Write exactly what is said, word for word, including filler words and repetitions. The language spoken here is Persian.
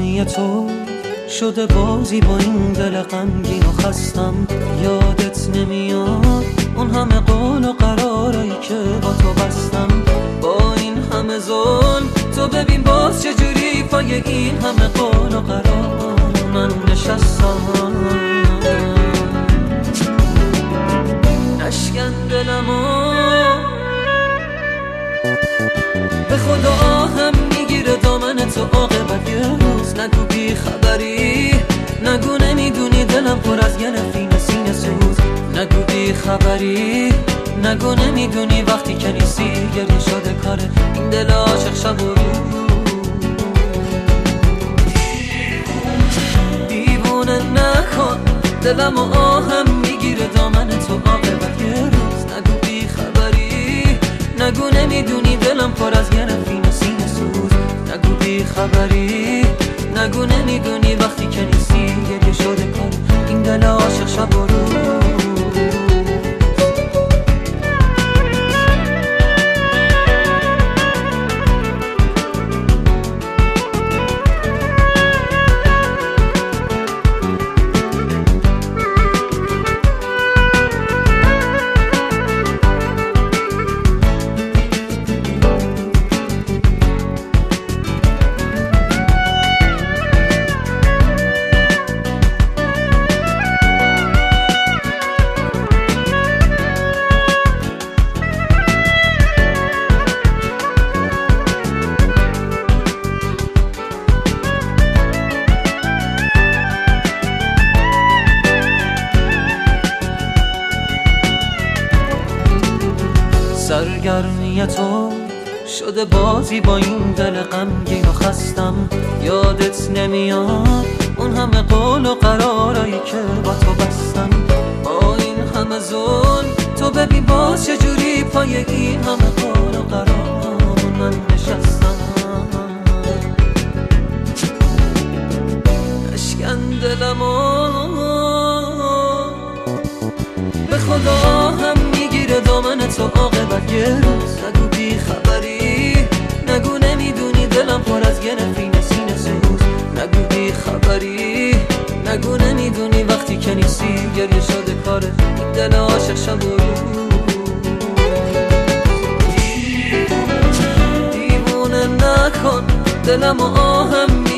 سرگرمی تو شده بازی با این دل غمگین و خستم. یادت نمیاد اون همه قول و قرارایی که با تو بستم؟ با این همه ظلم تو ببین باز چجوری پای این همه قول و قرار من نشستم. نشکن دلمو به خدا آهم میگیره دامن تو عاقبت یه روز. نگو بی خبری، نگو نمیدونی دلم پر از یه نفین سینه سوز. نگو بی خبری، نگو نمیدونی وقتی که نیستی گریه شده کاره این دل عاشق شب و روز. دیوونه نکن دلم و آهم میگیره دامن تو عاقبت یه روز. نگو بی خبری، نگو نمیدونی دلم پر از یه نفین سینه سوز. نگو بی خبری، نگو نمیدونی وقتی که نیستی گریه شده کار این دل عاشق شب و روز. سرگرمی تو شده بازی با این دل غمگین و خستم. یادت نمیاد اون همه قول و قرارایی که با تو بستم؟ با این همه ظلم تو ببین باز چجوری پای این همه قول و قرار من نشستم. نشکن دلمو به خدا هم میگیره دامن تو عاقبت یه روز. نگو بی خبری، نگو نمیدونی دلم پر از یه نفین سینه سوز. نگو بی خبری، نگو نمیدونی وقتی که نیستی گریه شده کار این دل عاشق شب و روز. دیوونه نکن دلم و آهم